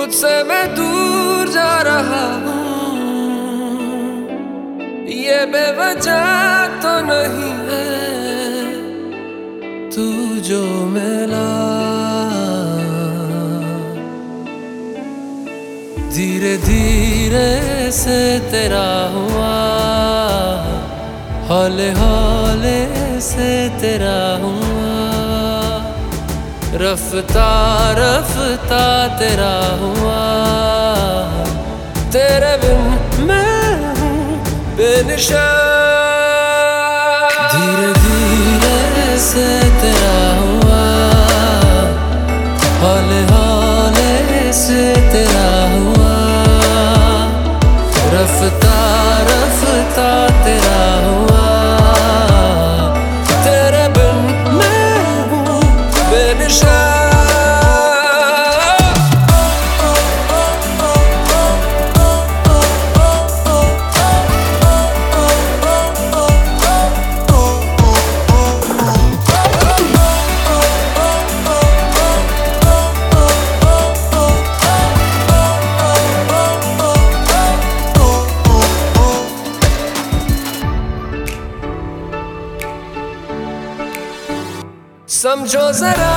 तुझसे मैं दूर जा रहा हूँ, ये बेवजह तो नहीं है तू जो मिला। धीरे धीरे से तेरा हुआ, हौले हौले से तेरा हुआ, रफ्ता रफ्ता तेरा हुआ। तेरे बिन मैं हूँ बेनिशान। धीरे धीरे से तेरा हुआ, हौले हौले से तेरा हुआ, रफ्ता रफ्ता तेरा हुआ। तेरे बिन मैं हूँ बेनिशान। समझो जरा,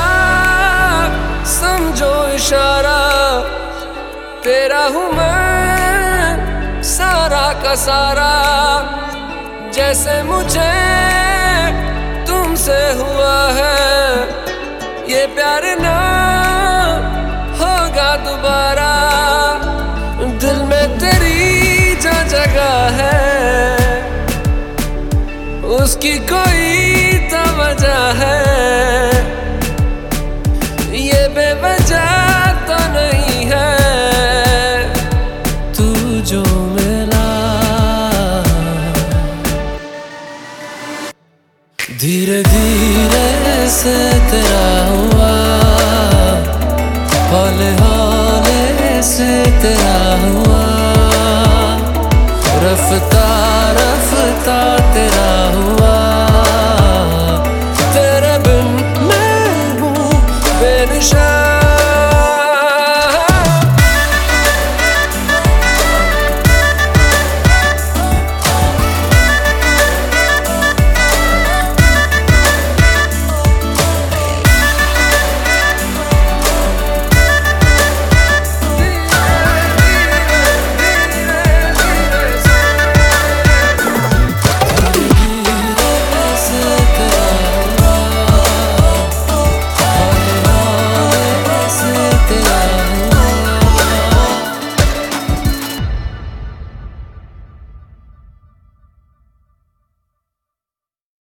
समझो इशारा, तेरा हूँ मैं सारा का सारा। जैसे मुझे तुमसे हुआ है, ये प्यार ना होगा दोबारा। दिल में तेरी जो जगह है, उसकी कोई